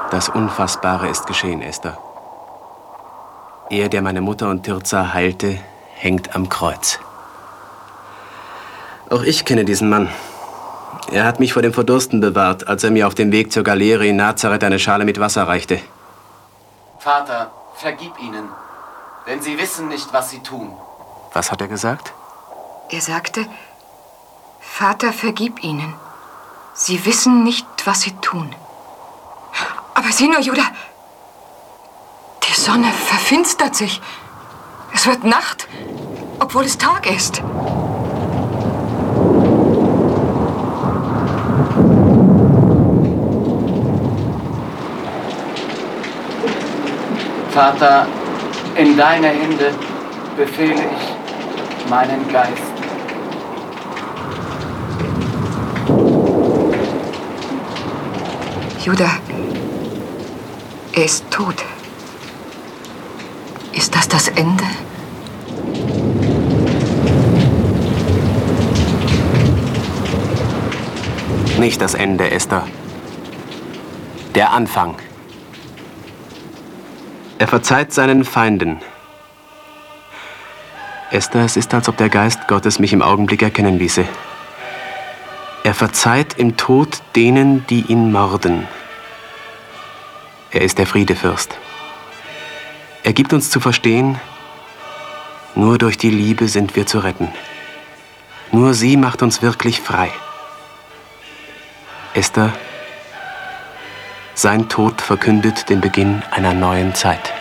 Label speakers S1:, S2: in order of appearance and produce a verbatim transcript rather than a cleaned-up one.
S1: Das Unfassbare ist geschehen, Esther. Er, der meine Mutter und Tirza heilte, hängt am Kreuz. Auch ich kenne diesen Mann. Er hat mich vor dem Verdursten bewahrt, als er mir auf dem Weg zur Galeere in Nazareth eine Schale mit Wasser reichte.
S2: Vater, vergib ihnen, denn sie wissen nicht, was sie tun.
S1: Was hat er gesagt?
S3: Er sagte, Vater, vergib ihnen. Sie wissen nicht, was sie tun. Aber sieh nur, Judah, die Sonne verfinstert sich. Es wird Nacht, obwohl es Tag ist.
S2: Vater, in deine Hände befehle ich meinen Geist.
S3: Judah, er ist tot. Ist das das Ende?
S1: Nicht das Ende, Esther. Der Anfang. Er verzeiht seinen Feinden. Esther, es ist, als ob der Geist Gottes mich im Augenblick erkennen ließe. Er verzeiht im Tod denen, die ihn morden. Er ist der Friedefürst. Er gibt uns zu verstehen, nur durch die Liebe sind wir zu retten. Nur sie macht uns wirklich frei. Esther, sein Tod verkündet den Beginn einer neuen Zeit.